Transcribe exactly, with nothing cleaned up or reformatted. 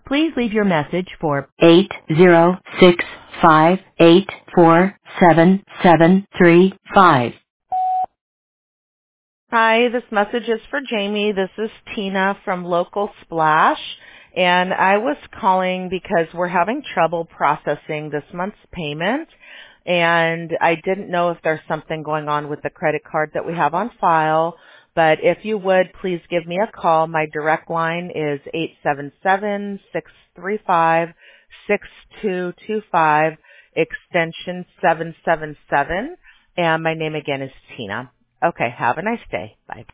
Please leave your message for eight zero six five eight four seven seven three five. Hi, this message is for Jamie. This is Tina from Local Splash, and I was calling because we're having trouble processing this month's payment, and I didn't know if there's something going on with the credit card that we have on file, but if you would, please give me a call. My direct line is eight seven seven, six three five, six two two five, extension seven seven seven, and my name again is Tina. Okay, have a nice day. Bye.